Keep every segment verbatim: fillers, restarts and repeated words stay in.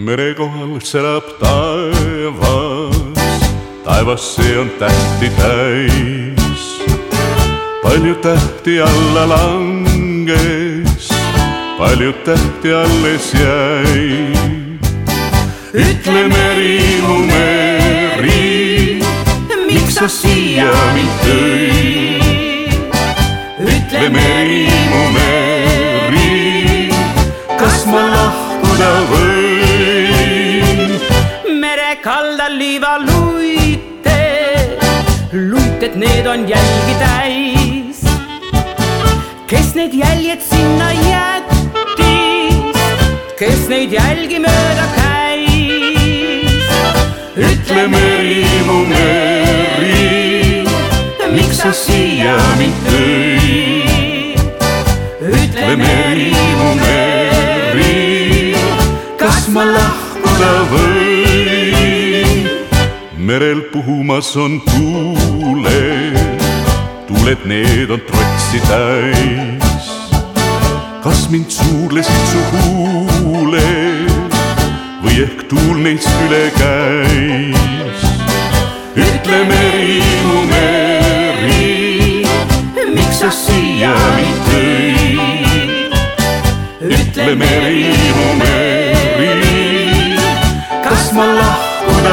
mere kohal särab taevas, taevas see on tähti täis. Palju tähti alla langes, palju tähti alles jäi. Ütle meri, mu meri, miks sa siia mind tõid? Ütle meri, mu meri, kas ma lahkuda võin? Mere kaldal liiva luite, luited need on jälgi täis. Kes need jäljed sinna jättis, kes neid jälgi mööda käis? Ütle meri, mu meri, miks sa siia mind tõid? Ütle meri, mu meri, kas ma lahkuda võin? Merel puhumas on tuuled, tuuled need on trotsi täis. Kas mind suudlesid su huuled või ehk tuul neist üle käis? Ütle meri, mu meri, miks sa siia mind tõid? Ütle meri, mu meri, kas ma lahkuda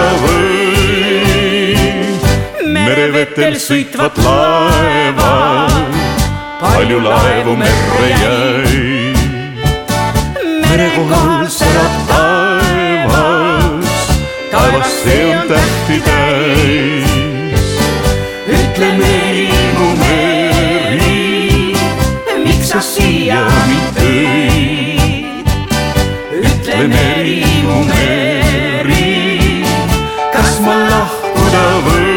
võin? Merevetel sõitvad laevad, palju laevu merre jäi. Mere kohal särab taevas, taevas see on tähti täis. Ütle meri, mu meri, miks sa siia mind tõid? Ütle meri, mu meri, kas ma lahkuda võin?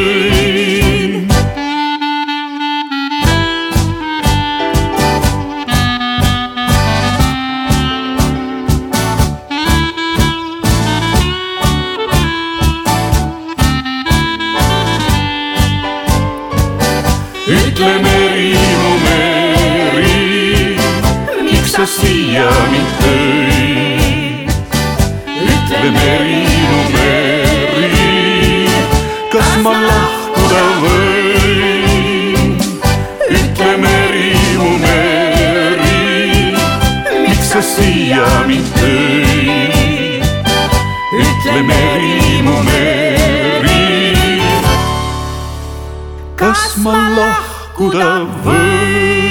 Ütle meri, mu meri, miks sa siia mind tõid? Ütle meri, mu meri, kas ma lahkuda võin? Ütle meri, mu meri, miks sa siia mind tõid? Ütle meri, mu meri, kas ma lahkuda võin?